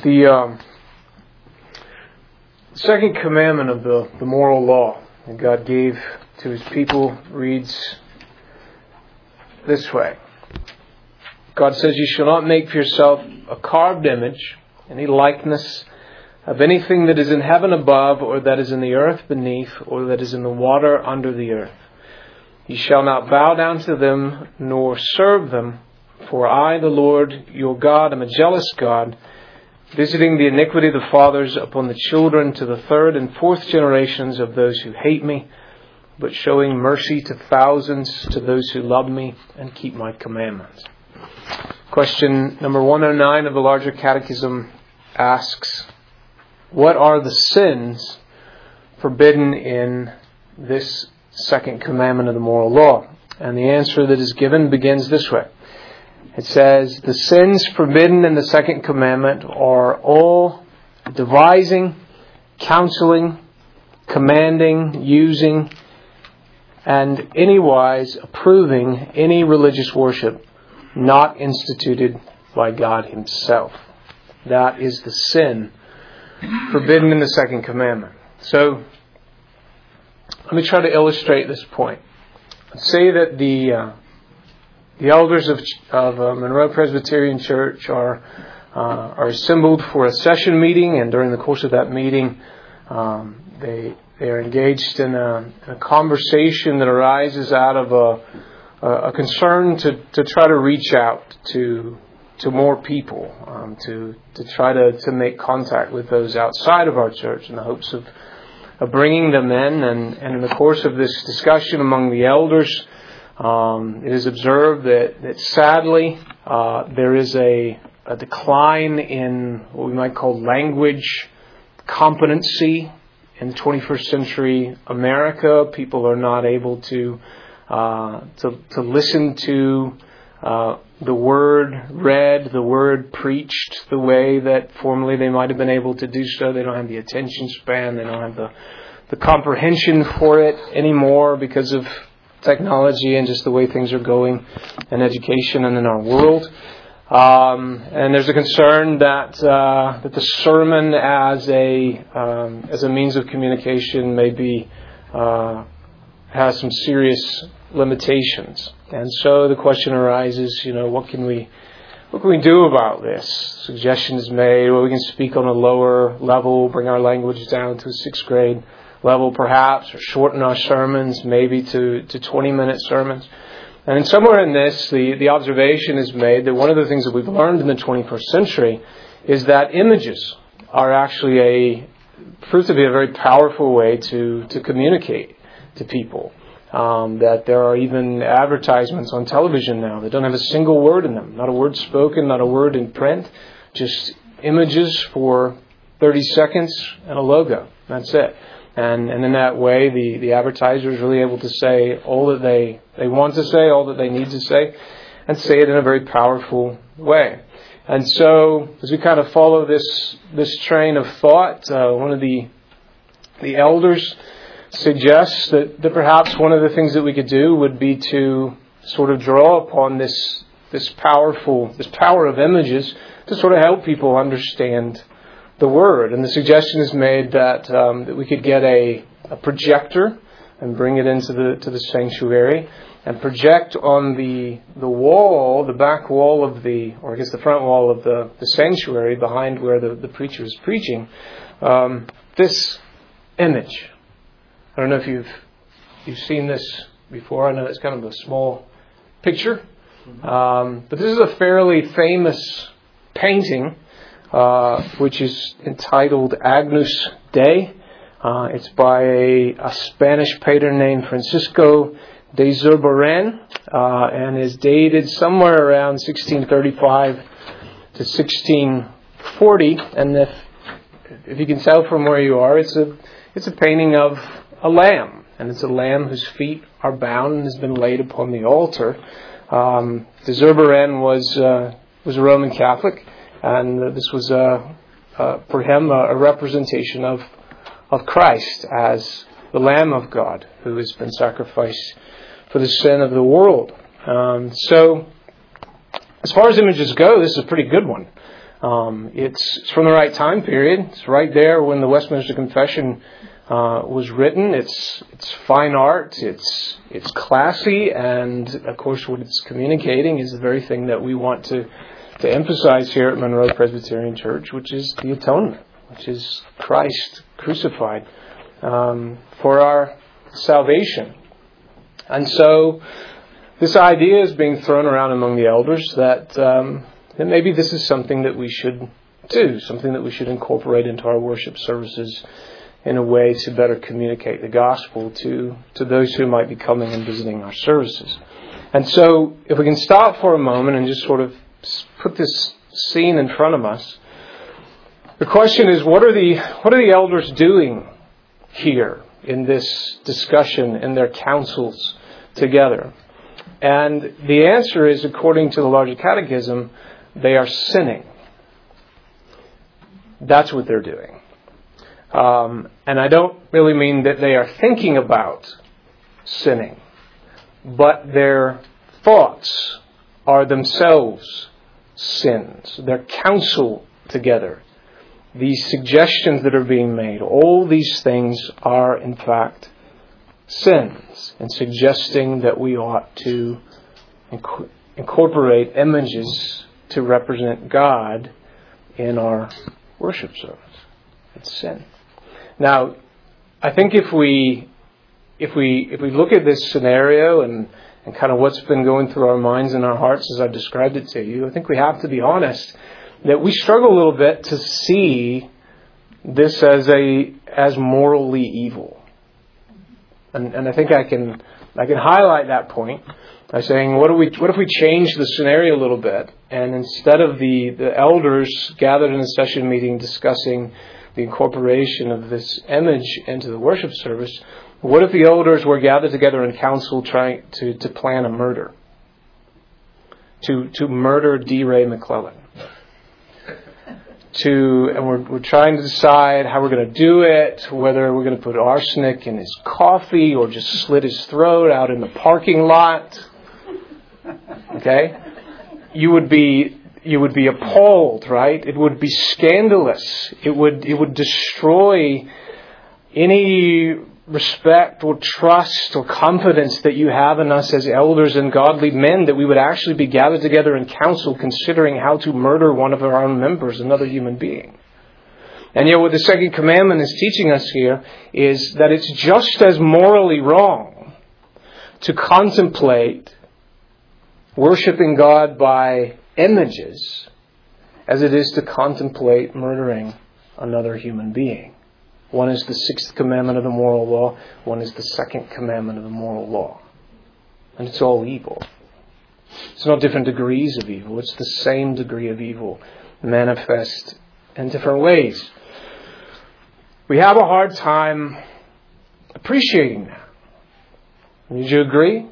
The second commandment of the moral law that God gave to His people reads this way. God says, "You shall not make for yourself a carved image, any likeness of anything that is in heaven above, or that is in the earth beneath, or that is in the water under the earth. You shall not bow down to them, nor serve them. For I, the Lord your God, am a jealous God, visiting the iniquity of the fathers upon the children to the third and fourth generations of those who hate me, but showing mercy to thousands to those who love me and keep my commandments." Question number 109 of the Larger Catechism asks, what are the sins forbidden in this second commandment of the moral law? And the answer that is given begins this way. It says, the sins forbidden in the second commandment are all devising, counseling, commanding, using, and anywise approving any religious worship not instituted by God Himself. That is the sin forbidden in the second commandment. So, let me try to illustrate this point. Let's say that the elders of Monroe Presbyterian Church are assembled for a session meeting, and during the course of that meeting, they are engaged in a conversation that arises out of a concern to try to reach out to more people, to try to make contact with those outside of our church in the hopes of bringing them in. And in the course of this discussion among the elders, it is observed that sadly there is a decline in what we might call language competency in 21st century America. People are not able to listen to the word read, the word preached the way that formerly they might have been able to do so. They don't have the attention span. They don't have the comprehension for it anymore because of technology and just the way things are going in education and in our world. And there's a concern that the sermon as a means of communication maybe has some serious limitations. And so the question arises, what can we do about this? Suggestion is made, we can speak on a lower level, bring our language down to a 6th grade level perhaps, or shorten our sermons maybe to 20-minute sermons. And somewhere in this, the observation is made that one of the things that we've learned in the 21st century is that images are actually proved to be a very powerful way to communicate to people. That there are even advertisements on television now that don't have a single word in them. Not a word spoken, not a word in print. Just images for 30 seconds and a logo. That's it. And in that way, the advertiser is really able to say all that they want to say, all that they need to say, and say it in a very powerful way. And so, as we kind of follow this train of thought, one of the elders suggests that perhaps one of the things that we could do would be to sort of draw upon this power of images to sort of help people understand the Word. And the suggestion is made that we could get a projector and bring it into the sanctuary and project on the wall, the back wall of the front wall of the sanctuary behind where the preacher is preaching, this image. I don't know if you've seen this before. I know it's kind of a small picture. But this is a fairly famous painting, which is entitled Agnus Dei. It's by a Spanish painter named Francisco de Zurbarán, and is dated somewhere around 1635 to 1640. And if you can tell from where you are, it's a painting of a lamb, and it's a lamb whose feet are bound and has been laid upon the altar. De Zurbarán was a Roman Catholic, and this was for him a representation of Christ as the Lamb of God who has been sacrificed for the sin of the world. So, as far as images go, this is a pretty good one. It's from the right time period. It's right there when the Westminster Confession was written. It's fine art. It's classy, and of course, what it's communicating is the very thing that we want to emphasize here at Monroe Presbyterian Church, which is the atonement, which is Christ crucified for our salvation. And so, this idea is being thrown around among the elders that maybe this is something that we should do, something that we should incorporate into our worship services in a way to better communicate the gospel to those who might be coming and visiting our services. And so, if we can stop for a moment and just sort of put this scene in front of us, the question is, what are the elders doing here in this discussion, in their councils together? And the answer is, according to the Larger Catechism, they are sinning. That's what they're doing. And I don't really mean that they are thinking about sinning, but their thoughts are themselves sins. Their counsel together, these suggestions that are being made, all these things are in fact sins, and suggesting that we ought to incorporate images to represent God in our worship service. It's sin. Now, I think if we look at this scenario and kind of what's been going through our minds and our hearts as I've described it to you, I think we have to be honest that we struggle a little bit to see this as morally evil. And I think I can highlight that point by saying, what if we change the scenario a little bit, and instead of the elders gathered in a session meeting discussing the incorporation of this image into the worship service, what if the elders were gathered together in council trying to plan a murder? To murder D. Ray McClellan. And we're trying to decide how we're going to do it, whether we're going to put arsenic in his coffee or just slit his throat out in the parking lot. Okay? You would be appalled, right? It would be scandalous. It would destroy any respect or trust or confidence that you have in us as elders and godly men, that we would actually be gathered together in council considering how to murder one of our own members, another human being. And yet what the second commandment is teaching us here is that it's just as morally wrong to contemplate worshiping God by images as it is to contemplate murdering another human being. One is the sixth commandment of the moral law. One is the second commandment of the moral law. And it's all evil. It's not different degrees of evil. It's the same degree of evil manifest in different ways. We have a hard time appreciating that. Would you agree?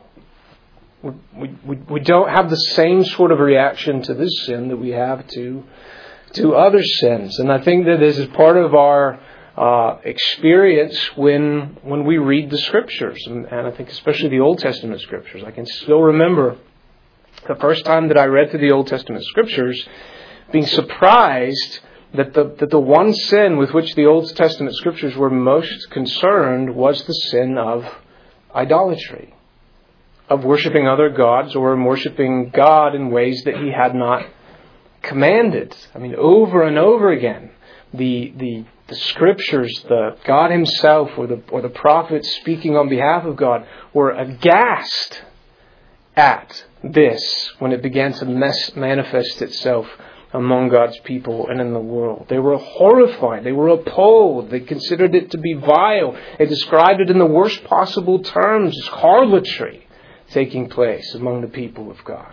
We don't have the same sort of reaction to this sin that we have to other sins. And I think that this is part of our experience when we read the Scriptures, and I think especially the Old Testament Scriptures. I can still remember the first time that I read through the Old Testament Scriptures, being surprised that the one sin with which the Old Testament Scriptures were most concerned was the sin of idolatry, of worshiping other gods or worshiping God in ways that He had not commanded. I mean, over and over again, the Scriptures, the God Himself or the prophets speaking on behalf of God were aghast at this when it began to manifest itself among God's people and in the world. They were horrified. They were appalled. They considered it to be vile. They described it in the worst possible terms as harlotry taking place among the people of God.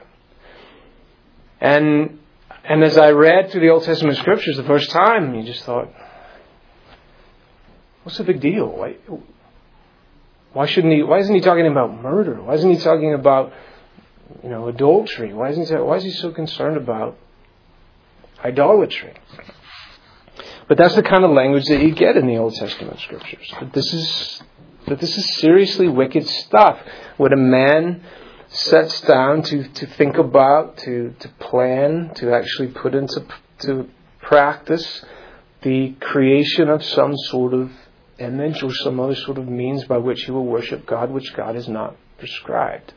And as I read through the Old Testament Scriptures the first time, you just thought, what's the big deal? Why isn't he talking about murder? Why isn't he talking about, adultery? Why is he so concerned about idolatry? But that's the kind of language that you get in the Old Testament Scriptures. That this is seriously wicked stuff. When a man sets down to think about, to plan, to actually put into to practice the creation of some sort of image or some other sort of means by which he will worship God, which God has not prescribed.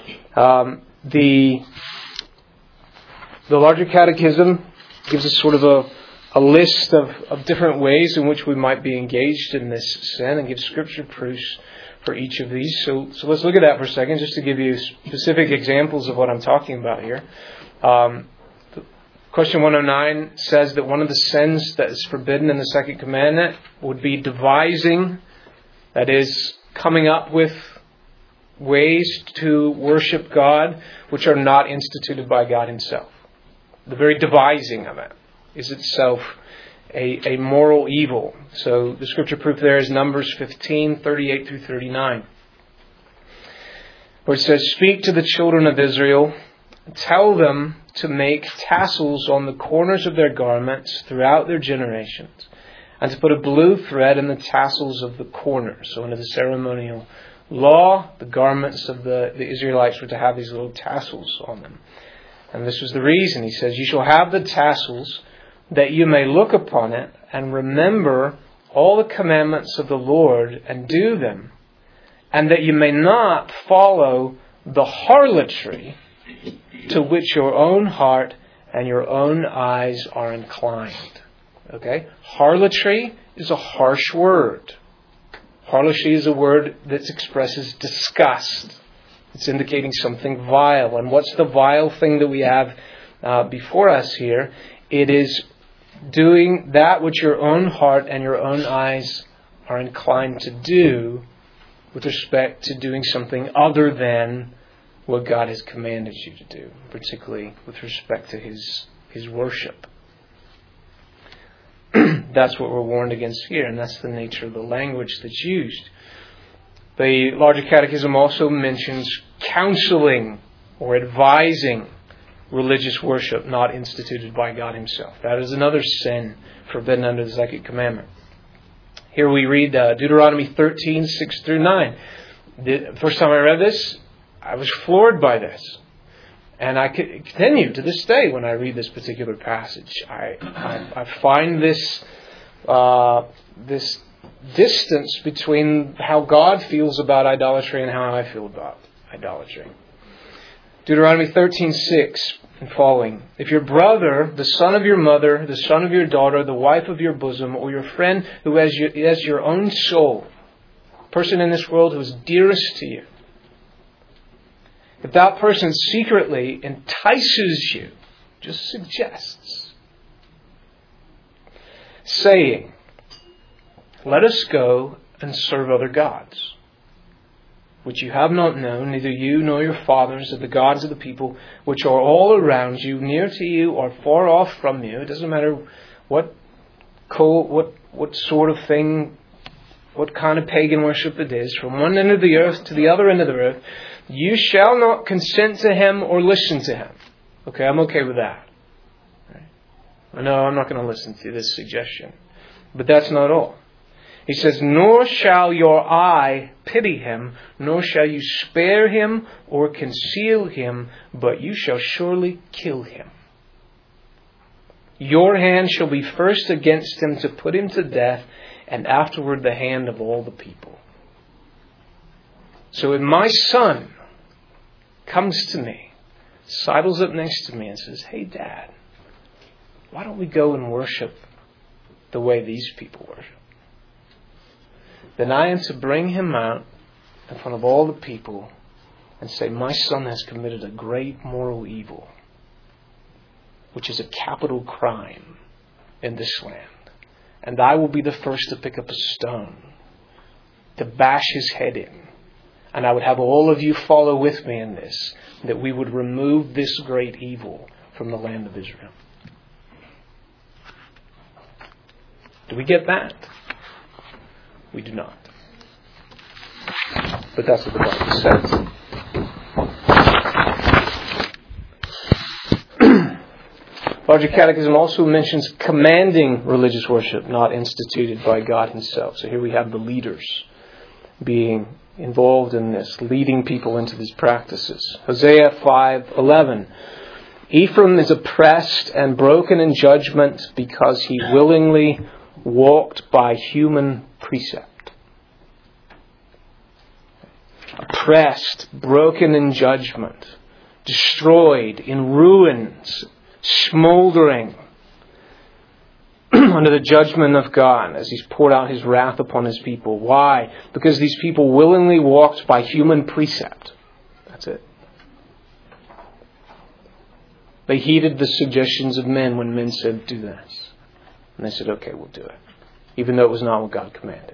The Larger Catechism gives us sort of a list of different ways in which we might be engaged in this sin and gives Scripture proofs for each of these. So let's look at that for a second, just to give you specific examples of what I'm talking about here. Question 109 says that one of the sins that is forbidden in the second commandment would be devising, that is, coming up with ways to worship God which are not instituted by God himself. The very devising of it is itself a moral evil. So the Scripture proof there is Numbers 15, 38 through 39. Where it says, "Speak to the children of Israel, tell them to make tassels on the corners of their garments throughout their generations, and to put a blue thread in the tassels of the corners." So under the ceremonial law, the garments of the Israelites were to have these little tassels on them. And this was the reason. He says, "You shall have the tassels, that you may look upon it and remember all the commandments of the Lord and do them, and that you may not follow the harlotry to which your own heart and your own eyes are inclined." Okay? Harlotry is a harsh word. Harlotry is a word that expresses disgust. It's indicating something vile. And what's the vile thing that we have before us here? It is doing that which your own heart and your own eyes are inclined to do with respect to doing something other than what God has commanded you to do, particularly with respect to His worship. That's what we're warned against here, and that's the nature of the language that's used. The Larger Catechism also mentions counseling or advising religious worship not instituted by God himself. That is another sin forbidden under the second commandment. Here we read Deuteronomy 13, 6 through 9. The first time I read this, I was floored by this. And I continue to this day when I read this particular passage. I find this distance between how God feels about idolatry and how I feel about idolatry. Deuteronomy 13:6 and following. "If your brother, the son of your mother, the son of your daughter, the wife of your bosom, or your friend who has your own soul, person in this world who is dearest to you, if that person secretly entices you," just suggests, "saying, 'Let us go and serve other gods, which you have not known, neither you nor your fathers, of the gods of the people which are all around you, near to you or far off from you,'" it doesn't matter what sort of thing, what kind of pagan worship it is, "from one end of the earth to the other end of the earth, you shall not consent to him or listen to him." Okay, I'm okay with that. Right? No, I'm not going to listen to this suggestion. But that's not all. He says, "Nor shall your eye pity him, nor shall you spare him or conceal him, but you shall surely kill him. Your hand shall be first against him to put him to death, and afterward the hand of all the people." So if my son comes to me, sidles up next to me and says, "Hey, Dad, why don't we go and worship the way these people worship?" then I am to bring him out in front of all the people and say, "My son has committed a great moral evil, which is a capital crime in this land. And I will be the first to pick up a stone to bash his head in. And I would have all of you follow with me in this, that we would remove this great evil from the land of Israel." Do we get that? We do not. But that's what the Bible says. Larger Catechism also mentions commanding religious worship not instituted by God himself. So here we have the leaders being involved in this, leading people into these practices. Hosea 5:11. Ephraim is oppressed and broken in judgment because he willingly walked by human precept. Oppressed, broken in judgment, destroyed, in ruins, smoldering under the judgment of God as He's poured out His wrath upon His people. Why? Because these people willingly walked by human precept. That's it. They heeded the suggestions of men when men said, do this. And they said, okay, we'll do it. Even though it was not what God commanded.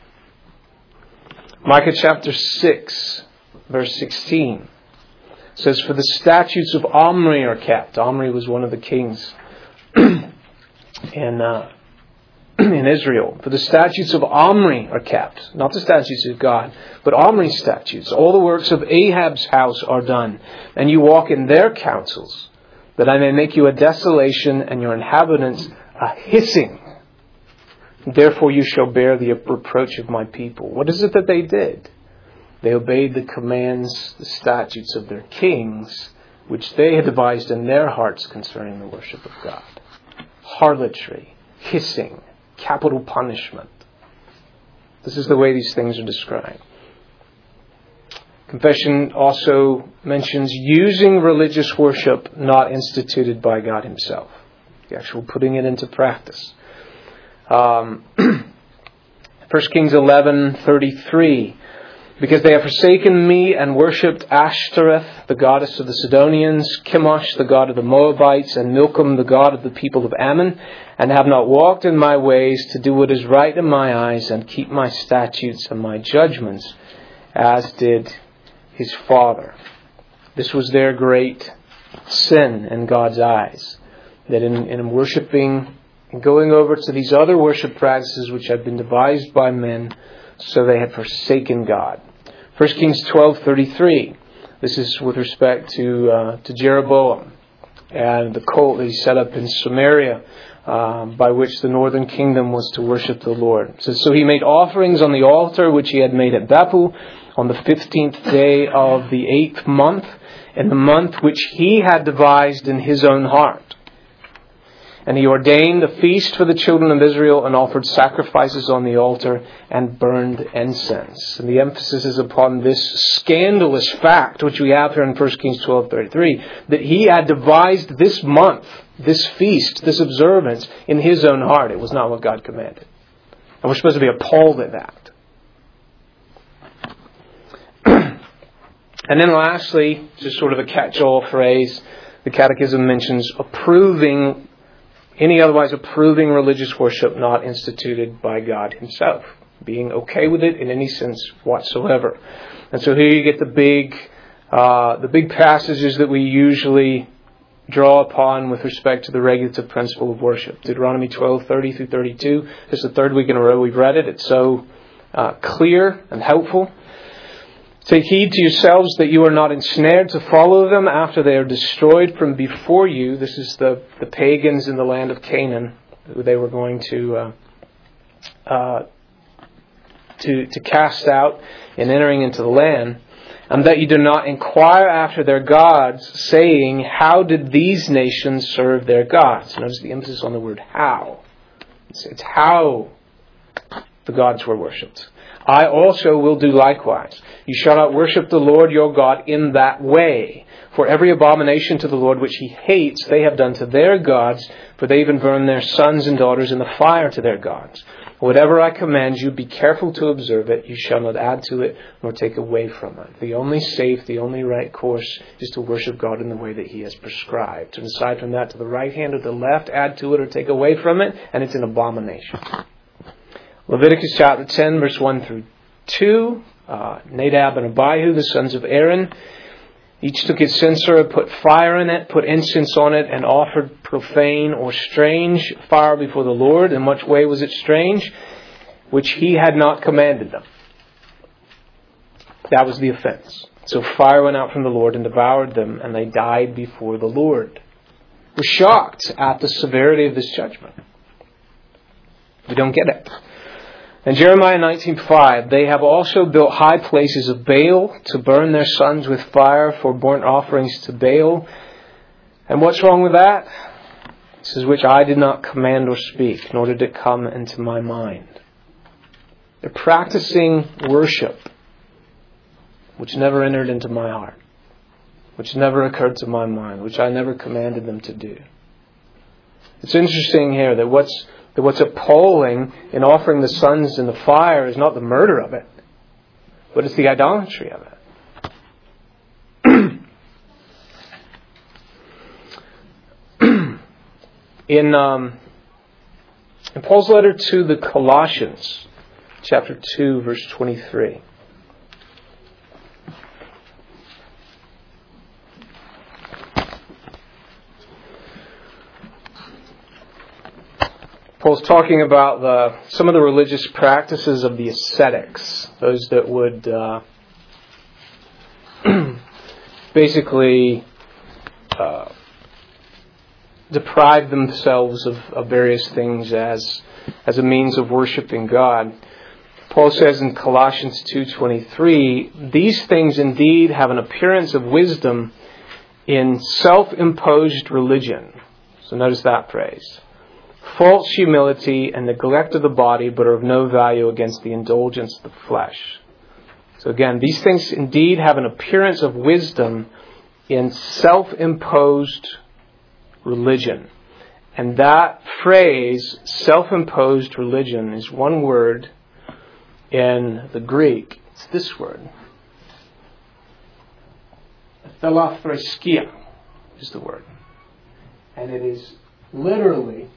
Micah chapter 6, verse 16 says, for the statutes of Omri are kept. Omri was one of the kings in Israel. For the statutes of Omri are kept. Not the statutes of God, but Omri's statutes. All the works of Ahab's house are done. And you walk in their counsels, that I may make you a desolation and your inhabitants a hissing. Therefore you shall bear the reproach of my people. What is it that they did? They obeyed the commands, the statutes of their kings, which they had devised in their hearts concerning the worship of God. Harlotry, hissing, capital punishment. This is the way these things are described. Confession also mentions using religious worship not instituted by God Himself. The actual putting it into practice. 1 Kings 11:33. Because they have forsaken me and worshipped Ashtoreth, the goddess of the Sidonians, Chemosh, the god of the Moabites, and Milcom, the god of the people of Ammon, and have not walked in my ways to do what is right in my eyes and keep my statutes and my judgments, as did his father. This was their great sin in God's eyes. That in worshipping and going over to these other worship practices which had been devised by men, so they had forsaken God. 1 Kings 12:33. This is with respect to Jeroboam and the cult that he set up in Samaria, by which the northern kingdom was to worship the Lord. It says, so he made offerings on the altar which he had made at Bethel on the 15th day of the 8th month, in the month which he had devised in his own heart. And he ordained a feast for the children of Israel and offered sacrifices on the altar and burned incense. And the emphasis is upon this scandalous fact, which we have here in 1 Kings 12:33, that he had devised this month, this feast, this observance in his own heart. It was not what God commanded. And we're supposed to be appalled at that. And then lastly, just sort of a catch-all phrase, the Catechism mentions any otherwise approving religious worship not instituted by God Himself. Being okay with it in any sense whatsoever. And so here you get the big passages that we usually draw upon with respect to the regulative principle of worship. Deuteronomy 12:30 through 32. This is the third week in a row we've read it. It's so clear and helpful. Take heed to yourselves that you are not ensnared to follow them after they are destroyed from before you. This is the pagans in the land of Canaan who they were going to cast out in entering into the land. And that you do not inquire after their gods, saying, how did these nations serve their gods? Notice the emphasis on the word how. It's how the gods were worshipped. I also will do likewise. You shall not worship the Lord your God in that way. For every abomination to the Lord which He hates, they have done to their gods, for they even burn their sons and daughters in the fire to their gods. Whatever I command you, be careful to observe it. You shall not add to it, nor take away from it. The only safe, the only right course is to worship God in the way that He has prescribed. And aside from that, to the right hand or the left, add to it or take away from it, and it's an abomination. Leviticus chapter 10, verse 1 through 2. Nadab and Abihu, the sons of Aaron, each took his censer, put fire in it, put incense on it, and offered profane or strange fire before the Lord. In much way was it strange, which He had not commanded them. That was the offense. So fire went out from the Lord and devoured them, and they died before the Lord. We're shocked at the severity of this judgment. We don't get it. In Jeremiah 19:5, they have also built high places of Baal to burn their sons with fire for burnt offerings to Baal. And what's wrong with that? It says, which I did not command or speak, nor did it come into my mind. They're practicing worship, which never entered into my heart, which never occurred to my mind, which I never commanded them to do. It's interesting here that what's appalling in offering the sons in the fire is not the murder of it, but it's the idolatry of it. In Paul's letter to the Colossians, chapter 2, verse 23. Paul's talking about some of the religious practices of the ascetics, those that would basically deprive themselves of various things as a means of worshiping God. Paul says in Colossians 2:23, these things indeed have an appearance of wisdom in self-imposed religion. So notice that phrase. False humility and neglect of the body, but are of no value against the indulgence of the flesh. So again, these things indeed have an appearance of wisdom in self-imposed religion. And that phrase, self-imposed religion, is one word in the Greek. It's this word. Thelaphreskia is the word. And it is literally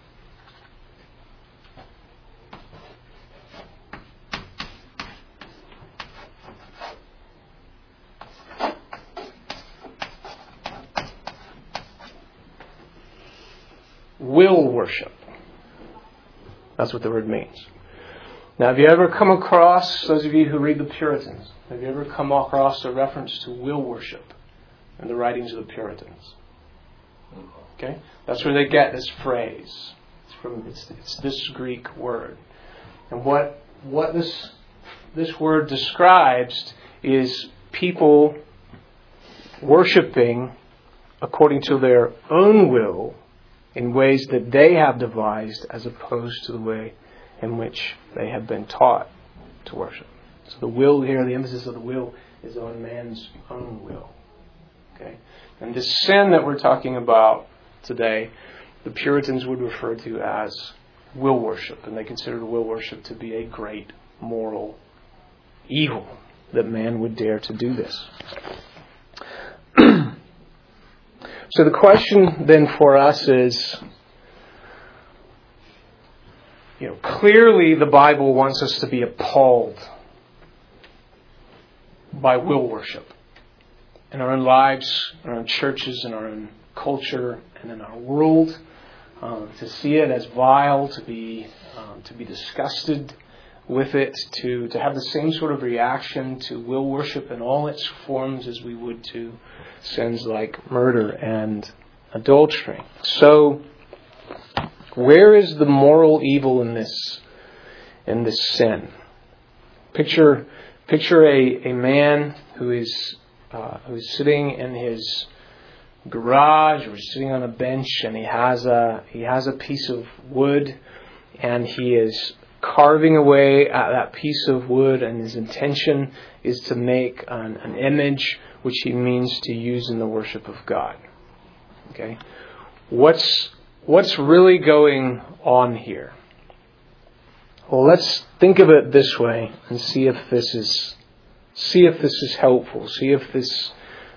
will worship. That's what the word means. Now, have you ever come across, those of you who read the Puritans, have you ever come across a reference to will worship in the writings of the Puritans? Okay? That's where they get this phrase. It's this Greek word. And what this word describes is people worshiping according to their own will in ways that they have devised as opposed to the way in which they have been taught to worship. So the will here, the emphasis of the will is on man's own will. Okay? And this sin that we're talking about today, the Puritans would refer to as will worship, and they considered will worship to be a great moral evil, that man would dare to do this. So the question then for us is, clearly the Bible wants us to be appalled by will worship in our own lives, in our own churches, in our own culture, and in our world. To see it as vile, to be disgusted with it, to have the same sort of reaction to will worship in all its forms as we would to sins like murder and adultery. So, where is the moral evil in this sin? Picture a man who is sitting in his garage or sitting on a bench, and he has a piece of wood, and he is carving away at that piece of wood, and his intention is to make an image which he means to use in the worship of God. Okay, what's really going on here? Well, let's think of it this way and see if this is helpful. See if this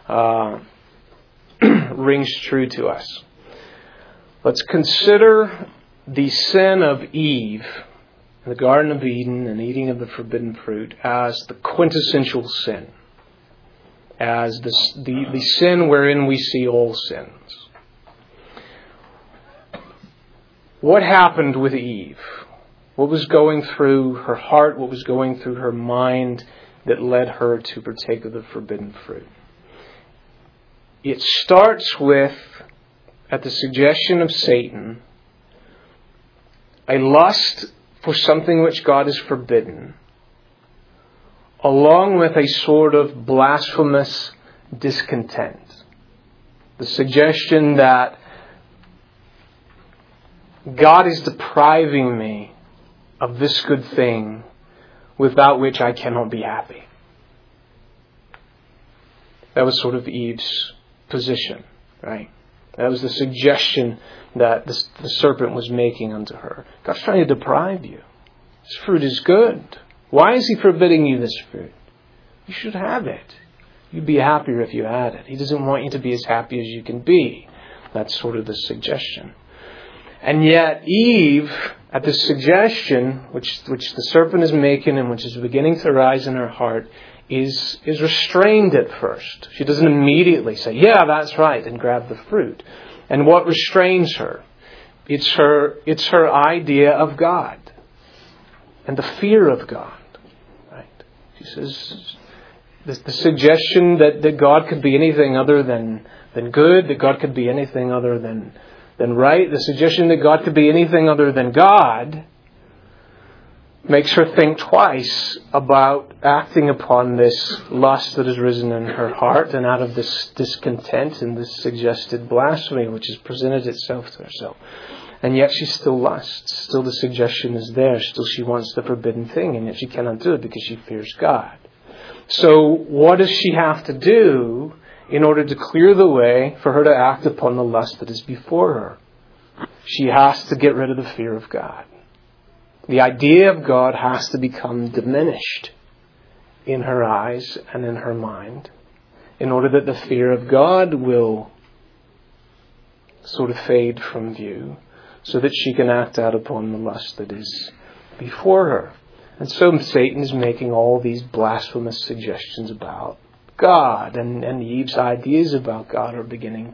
rings true to us. Let's consider the sin of Eve in the Garden of Eden and eating of the forbidden fruit as the quintessential sin, as the sin wherein we see all sins. What happened with Eve? What was going through her heart? What was going through her mind that led her to partake of the forbidden fruit? It starts with, at the suggestion of Satan, a lust for something which God has forbidden, along with a sort of blasphemous discontent The suggestion that God is depriving me of this good thing without which I cannot be happy. That was sort of Eve's position, right? That was the suggestion that the serpent was making unto her. God's trying to deprive you. This fruit is good. Why is He forbidding you this fruit? You should have it. You'd be happier if you had it. He doesn't want you to be as happy as you can be. That's sort of the suggestion. And yet Eve, at the suggestion which the serpent is making and which is beginning to rise in her heart, is restrained at first. She doesn't immediately say, yeah, that's right, and grab the fruit. And what restrains her? It's her idea of God and the fear of God. Right? She says the suggestion that God could be anything other than good, that God could be anything other than right, the suggestion that God could be anything other than God, makes her think twice about acting upon this lust that has risen in her heart, and out of this discontent and this suggested blasphemy which has presented itself to herself. And yet she still lusts. Still the suggestion is there. Still she wants the forbidden thing, and yet she cannot do it because she fears God. So what does she have to do in order to clear the way for her to act upon the lust that is before her? She has to get rid of the fear of God. The idea of God has to become diminished in her eyes and in her mind in order that the fear of God will sort of fade from view so that she can act out upon the lust that is before her. And so Satan is making all these blasphemous suggestions about God, and Eve's ideas about God are beginning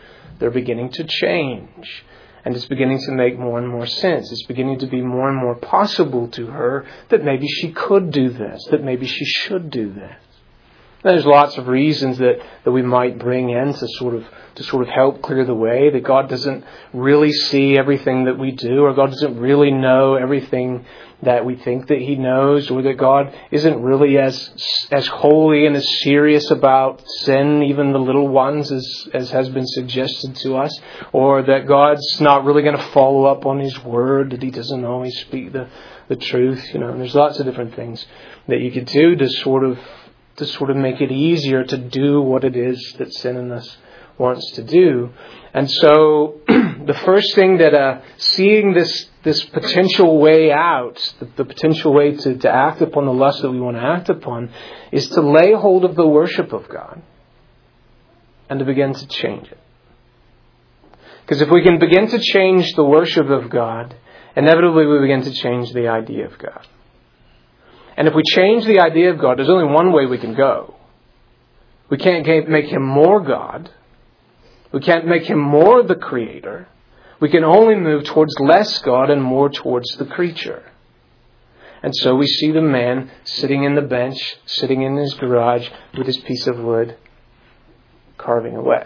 to change. And it's beginning to make more and more sense. It's beginning to be more and more possible to her that maybe she could do this, that maybe she should do this. There's lots of reasons that we might bring in to sort of help clear the way, that God doesn't really see everything that we do, or God doesn't really know everything that we think that He knows, or that God isn't really as holy and as serious about sin, even the little ones, as has been suggested to us, or that God's not really going to follow up on His word, that He doesn't always speak the truth. And there's lots of different things that you could do to sort of make it easier to do what it is that sin in us wants to do. And so the first thing that seeing this potential way out, the potential way to act upon the lust that we want to act upon, is to lay hold of the worship of God and to begin to change it. Because if we can begin to change the worship of God, inevitably we begin to change the idea of God. And if we change the idea of God, there's only one way we can go. We can't make Him more God. We can't make Him more the Creator. We can only move towards less God and more towards the creature. And so we see the man sitting in the bench, sitting in his garage with his piece of wood, carving away.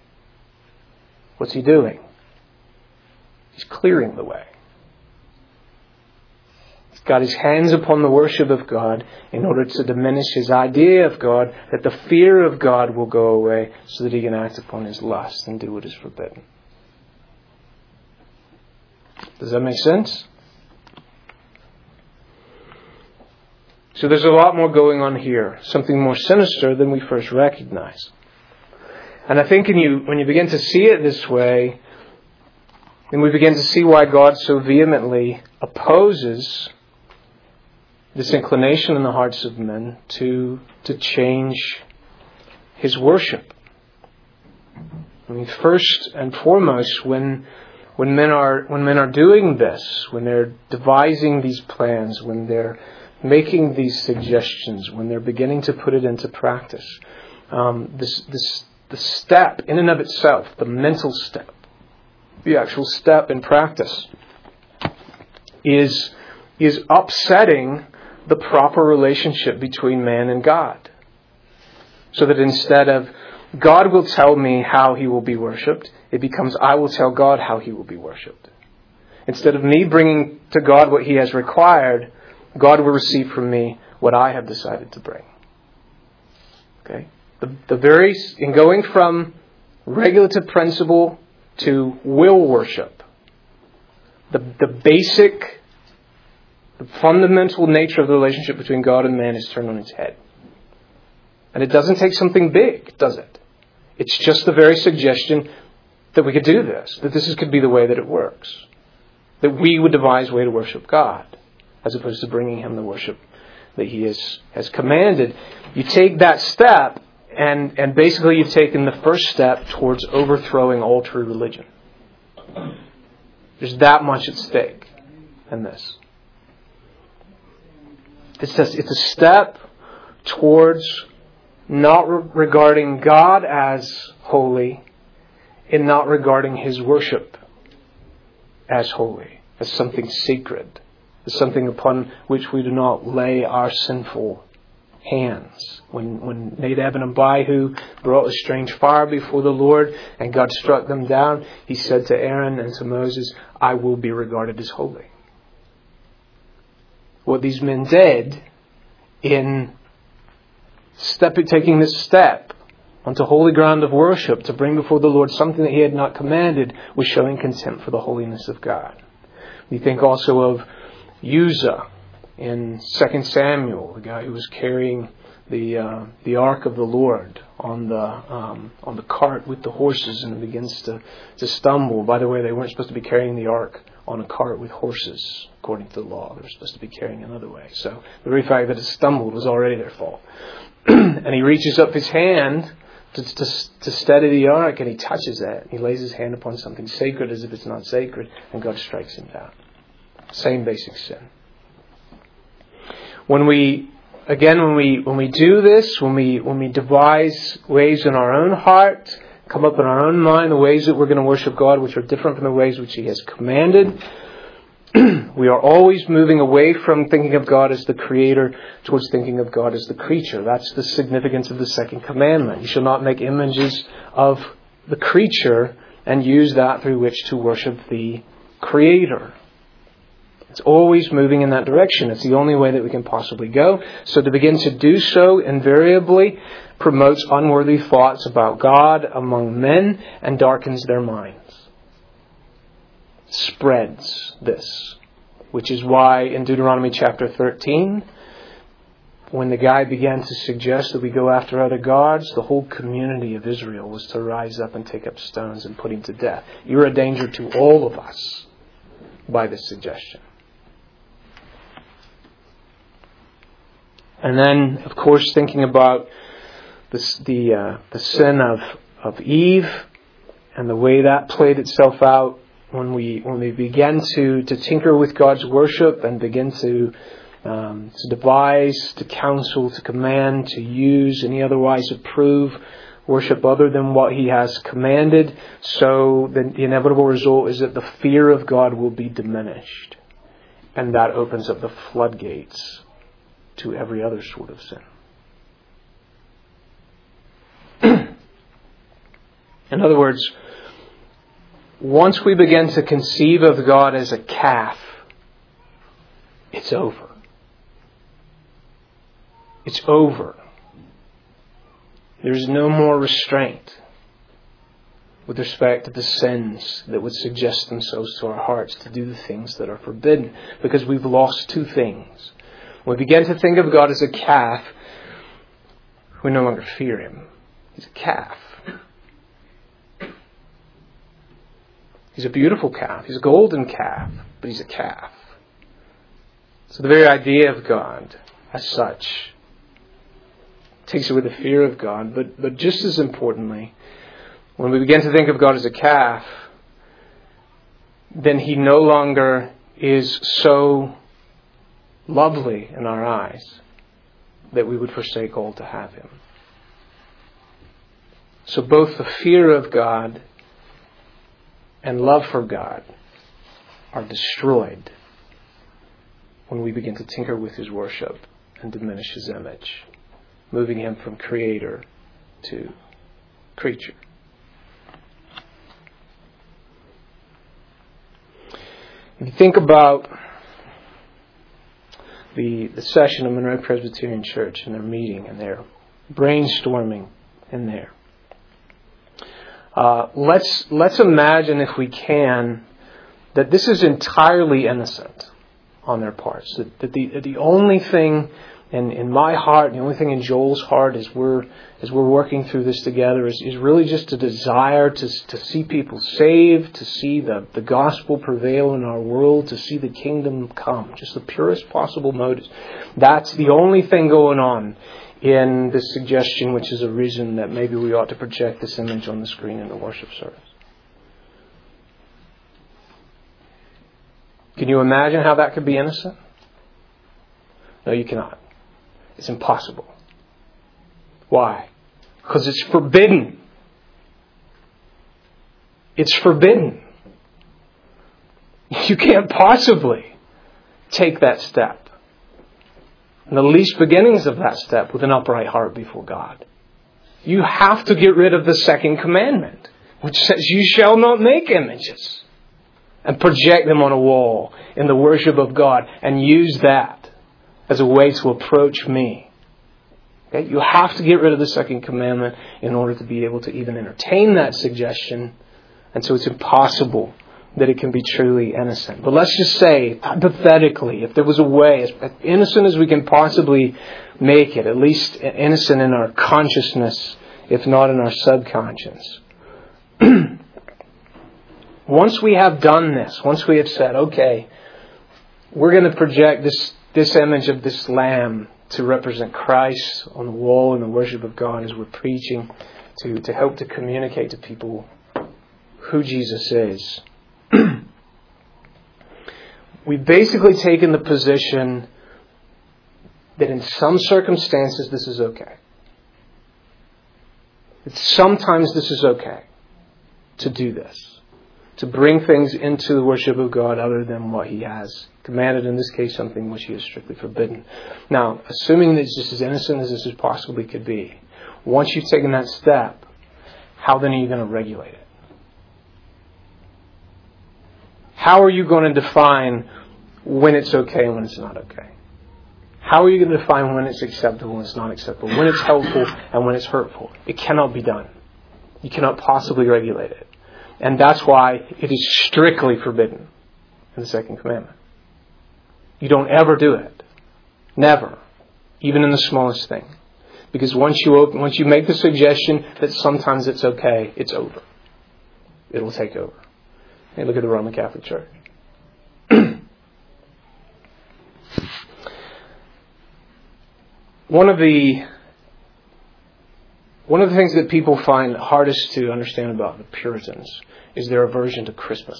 What's he doing? He's clearing the way. He's got his hands upon the worship of God in order to diminish his idea of God, that the fear of God will go away so that he can act upon his lust and do what is forbidden. Does that make sense? So there's a lot more going on here, something more sinister than we first recognize. And I think when you begin to see it this way, then we begin to see why God so vehemently opposes this inclination in the hearts of men to change His worship. I mean, first and foremost, when men are doing this, when they're devising these plans, when they're making these suggestions, when they're beginning to put it into practice, the step in and of itself, the mental step, the actual step in practice, is upsetting the proper relationship between man and God. So that instead of God will tell me how He will be worshipped, it becomes I will tell God how He will be worshipped. Instead of me bringing to God what He has required, God will receive from me what I have decided to bring. Okay? In going from regulative principle to will worship. The basic, the fundamental nature of the relationship between God and man is turned on its head. And it doesn't take something big, does it? It's just the very suggestion that we could do this, that this could be the way that it works. That we would devise a way to worship God, as opposed to bringing Him the worship that He has commanded. You take that step, and basically you've taken the first step towards overthrowing all true religion. There's that much at stake in this. It's a step towards not regarding God as holy and not regarding His worship as holy, as something sacred, as something upon which we do not lay our sinful hands. When Nadab and Abihu brought a strange fire before the Lord and God struck them down, He said to Aaron and to Moses, I will be regarded as holy. What these men did in taking this step onto holy ground of worship to bring before the Lord something that He had not commanded was showing contempt for the holiness of God. We think also of Uzzah in 2 Samuel, the guy who was carrying the ark of the Lord on the cart with the horses, and begins to stumble. By the way, they weren't supposed to be carrying the ark on a cart with horses, according to the law. They were supposed to be carrying another way. So the very fact that it stumbled was already their fault. And he reaches up his hand to steady the ark, and he touches it. He lays his hand upon something sacred as if it's not sacred, and God strikes him down. Same basic sin. When we do this, when we devise ways in our own heart, come up in our own mind the ways that we're going to worship God, which are different from the ways which He has commanded, we are always moving away from thinking of God as the Creator towards thinking of God as the creature. That's the significance of the second commandment. You shall not make images of the creature and use that through which to worship the Creator. It's always moving in that direction. It's the only way that we can possibly go. So to begin to do so invariably promotes unworthy thoughts about God among men and darkens their minds. Spreads this. Which is why in Deuteronomy chapter 13, when the guy began to suggest that we go after other gods, the whole community of Israel was to rise up and take up stones and put him to death. You're a danger to all of us by this suggestion. And then, of course, thinking about the sin of Eve and the way that played itself out when we began to tinker with God's worship and begin to devise, to counsel, to command, to use, and otherwise approve worship other than what He has commanded. So the inevitable result is that the fear of God will be diminished, and that opens up the floodgates to every other sort of sin. In other words, once we begin to conceive of God as a calf, it's over. It's over. There's no more restraint with respect to the sins that would suggest themselves to our hearts to do the things that are forbidden, because we've lost two things. When we begin to think of God as a calf, we no longer fear Him. He's a calf. He's a beautiful calf. He's a golden calf, but He's a calf. So the very idea of God as such takes away the fear of God. But just as importantly, when we begin to think of God as a calf, then He no longer is so lovely in our eyes that we would forsake all to have Him. So both the fear of God and love for God are destroyed when we begin to tinker with His worship and diminish His image, moving Him from Creator to creature. If you think about the session of Monroe Presbyterian Church and their meeting and their brainstorming in there, Let's imagine, if we can, that this is entirely innocent on their parts. That the only thing in my heart, the only thing in Joel's heart, as we're working through this together, is really just a desire to see people saved, to see the gospel prevail in our world, to see the kingdom come. Just the purest possible motives. That's the only thing going on in this suggestion, which is a reason that maybe we ought to project this image on the screen in the worship service. Can you imagine how that could be innocent? No, you cannot. It's impossible. Why? Because it's forbidden. It's forbidden. You can't possibly take that step. And the least beginnings of that step with an upright heart before God. You have to get rid of the second commandment, which says you shall not make images and project them on a wall in the worship of God and use that as a way to approach me. Okay? You have to get rid of the second commandment in order to be able to even entertain that suggestion. And so it's impossible that it can be truly innocent. But let's just say, hypothetically, if there was a way, as innocent as we can possibly make it, at least innocent in our consciousness, if not in our subconscious. Once we have done this, once we have said, okay, we're going to project this image of this lamb to represent Christ on the wall in the worship of God as we're preaching, to help to communicate to people who Jesus is. We've basically taken the position that in some circumstances this is okay. That sometimes this is okay to do this. To bring things into the worship of God other than what He has commanded, in this case something which He has strictly forbidden. Now, assuming that it's just as innocent as this possibly could be, once you've taken that step, how then are you going to regulate it? How are you going to define when it's okay and when it's not okay? How are you going to define when it's acceptable and it's not acceptable? When it's helpful and when it's hurtful? It cannot be done. You cannot possibly regulate it. And that's why it is strictly forbidden in the second commandment. You don't ever do it. Never. Even in the smallest thing. Because once you make the suggestion that sometimes it's okay, it's over. It'll take over. Hey, look at the Roman Catholic Church. One of the things that people find hardest to understand about the Puritans is their aversion to Christmas.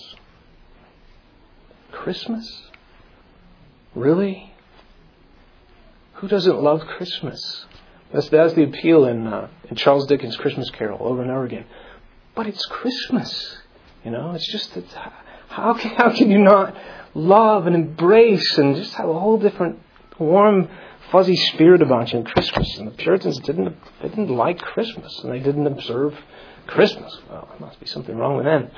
Christmas? Really? Who doesn't love Christmas? That's the appeal in Charles Dickens' Christmas Carol over and over again. But it's Christmas. It's just that how can you not love and embrace and just have a whole different warm, fuzzy spirit about you in Christmas? And the Puritans didn't like Christmas, and they didn't observe Christmas. Well, there must be something wrong with them.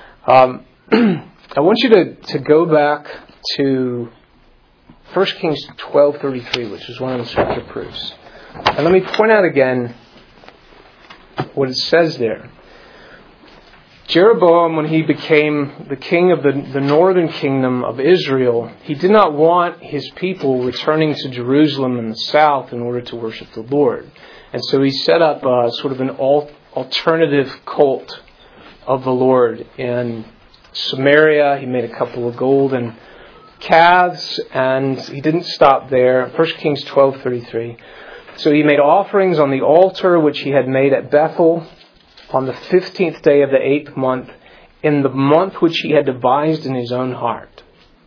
I want you to go back to 1 Kings 12:33, which is one of the scripture proofs. And let me point out again what it says there. Jeroboam, when he became the king of the northern kingdom of Israel, he did not want his people returning to Jerusalem in the south in order to worship the Lord. And so he set up sort of an alternative cult of the Lord in Samaria. He made a couple of golden calves, and he didn't stop there. 1 Kings 12:33. So he made offerings on the altar which he had made at Bethel on the 15th day of the 8th month, in the month which he had devised in his own heart.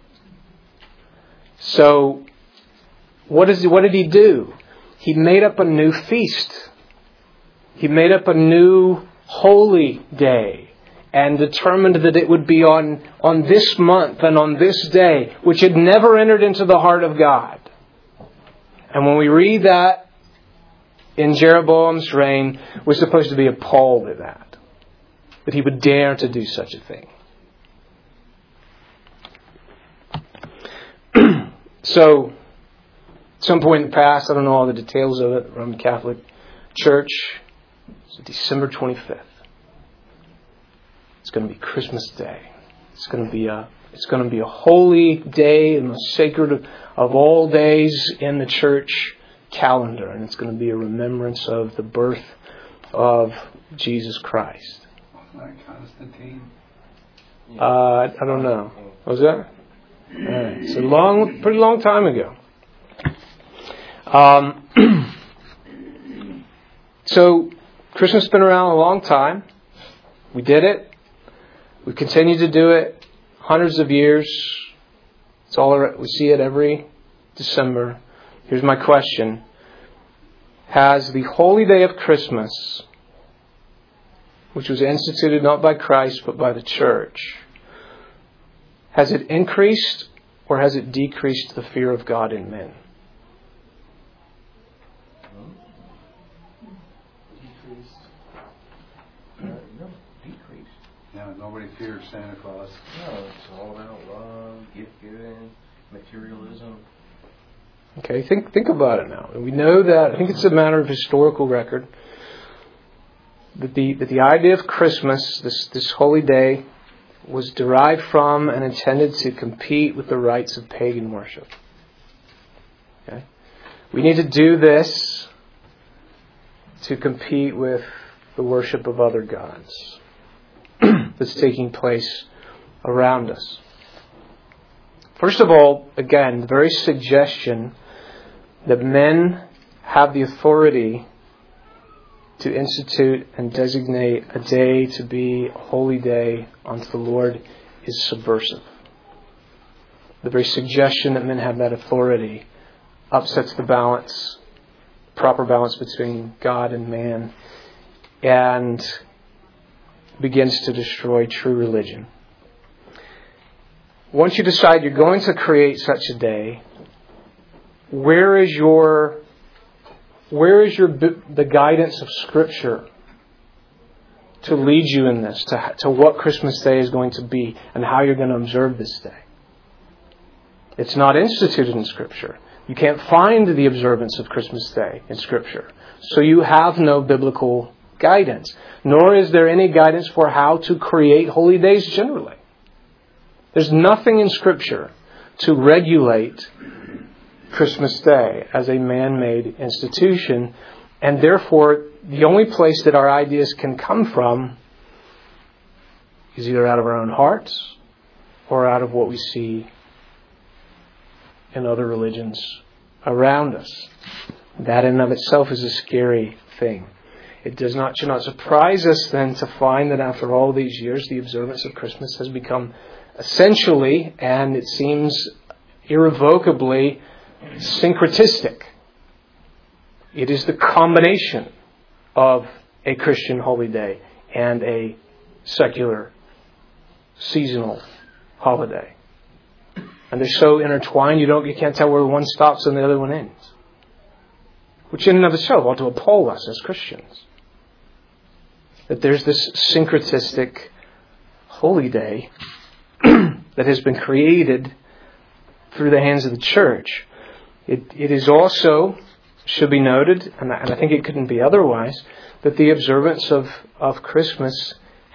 So, what did he do? He made up a new feast. He made up a new holy day and determined that it would be on this month and on this day, which had never entered into the heart of God. And when we read that in Jeroboam's reign, we're supposed to be appalled at that he would dare to do such a thing. So, at some point in the past, I don't know all the details of it, the Roman Catholic Church, it's December 25th. It's going to be Christmas Day. It's going to be a holy day and the sacred of all days in the church calendar. And it's going to be a remembrance of the birth of Jesus Christ. Constantine? I don't know. Was that? It's a pretty long time ago. So Christmas has been around a long time. We did it. We continue to do it. Hundreds of years. It's all we see it every December. Here's my question. Has the holy day of Christmas, which was instituted not by Christ but by the church, has it increased or has it decreased the fear of God in men? Yeah, nobody fears Santa Claus. No, it's all about love, gift giving, materialism. Okay, think about it now. We know that, I think it's a matter of historical record, that the idea of Christmas, this holy day, was derived from and intended to compete with the rites of pagan worship. Okay? We need to do this to compete with the worship of other gods that's taking place around us. First of all, again, the very suggestion that men have the authority to institute and designate a day to be a holy day unto the Lord is subversive. The very suggestion that men have that authority upsets the balance, proper balance between God and man, and begins to destroy true religion. Once you decide you're going to create such a day, where is the guidance of Scripture to lead you in this, to what Christmas Day is going to be and how you're going to observe this day? It's not instituted in Scripture. You can't find the observance of Christmas Day in Scripture. So you have no biblical guidance. Nor is there any guidance for how to create holy days generally. There's nothing in Scripture to regulate Christmas Day as a man-made institution, and therefore the only place that our ideas can come from is either out of our own hearts or out of what we see in other religions around us. That in and of itself is a scary thing. It should not surprise us then to find that after all these years the observance of Christmas has become essentially, and it seems irrevocably, syncretistic. It is the combination of a Christian holy day and a secular seasonal holiday. And they're so intertwined you can't tell where one stops and the other one ends. Which in and of itself ought to appall us as Christians. That there's this syncretistic holy day that has been created through the hands of the church. It is also, should be noted, and I think it couldn't be otherwise, that the observance of Christmas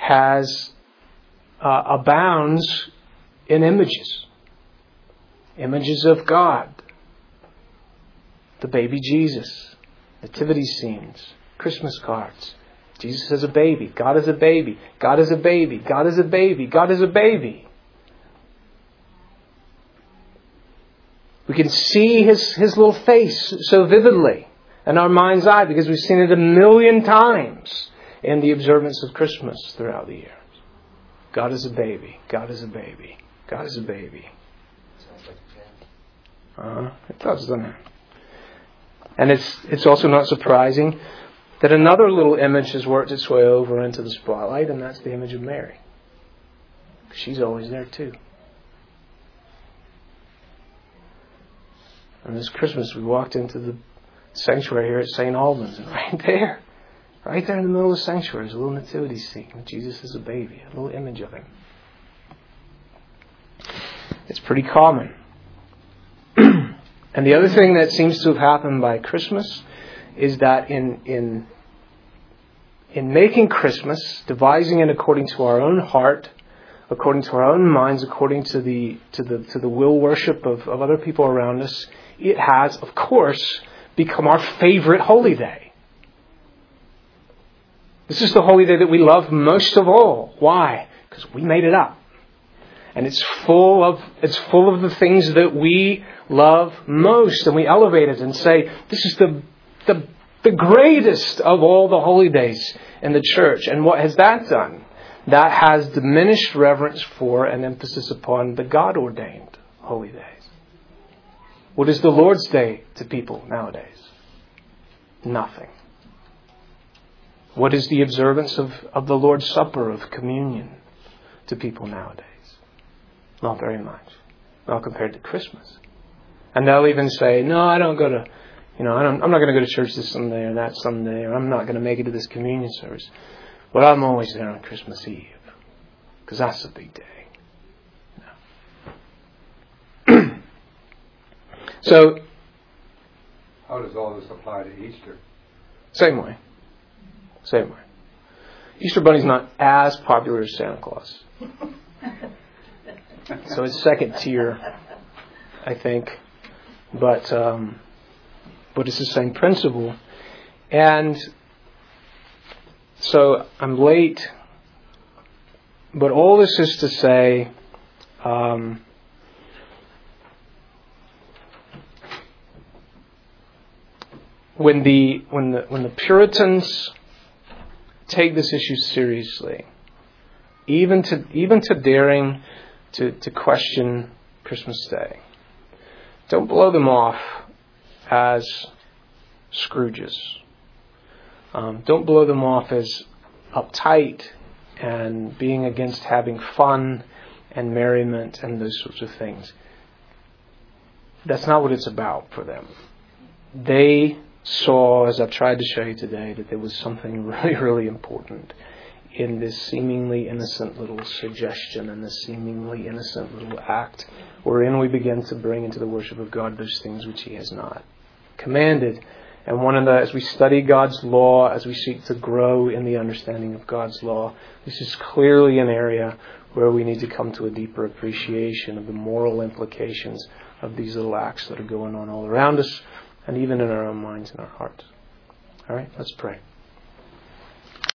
abounds in images. Images of God. The baby Jesus. Nativity scenes. Christmas cards. Jesus is a baby. God is a baby. God is a baby. God is a baby. God is a baby. We can see his little face so vividly in our mind's eye because we've seen it 1,000,000 times in the observance of Christmas throughout the years. God is a baby. God is a baby. God is a baby. Sounds like a chant. It does, doesn't it? And it's also not surprising that another little image has worked its way over into the spotlight, and that's the image of Mary. She's always there too. And this Christmas we walked into the sanctuary here at St. Albans, and right there in the middle of the sanctuary is a little nativity scene. Jesus is a baby, a little image of him. It's pretty common. And the other thing that seems to have happened by Christmas is that in in making Christmas, devising it according to our own heart, according to our own minds, according to the will worship of other people around us, it has, of course, become our favorite holy day. This is the holy day that we love most of all. Why? Because we made it up. And it's full of the things that we love most. And we elevate it and say, this is the greatest of all the holy days in the church. And what has that done? That has diminished reverence for and emphasis upon the God-ordained holy days. What is the Lord's Day to people nowadays? Nothing. What is the observance of the Lord's Supper, of communion, to people nowadays? Not very much. Not compared to Christmas. And they'll even say, no, I don't go to, I'm not going to go to church this Sunday or that Sunday, or I'm not going to make it to this communion service. But I'm always there on Christmas Eve. Because that's a big day. No. So, how does all this apply to Easter? Same way. Easter Bunny's not as popular as Santa Claus. So it's second tier, I think. But it's the same principle. And so I'm late. But all this is to say, when the Puritans take this issue seriously, even to daring to question Christmas Day, don't blow them off as Scrooges. Don't blow them off as uptight and being against having fun and merriment and those sorts of things. That's not what it's about for them. They saw, as I've tried to show you today, that there was something really, really important in this seemingly innocent little suggestion and this seemingly innocent little act wherein we begin to bring into the worship of God those things which He has not commanded. And as we study God's law, as we seek to grow in the understanding of God's law, this is clearly an area where we need to come to a deeper appreciation of the moral implications of these little acts that are going on all around us and even in our own minds and our hearts. All right, let's pray.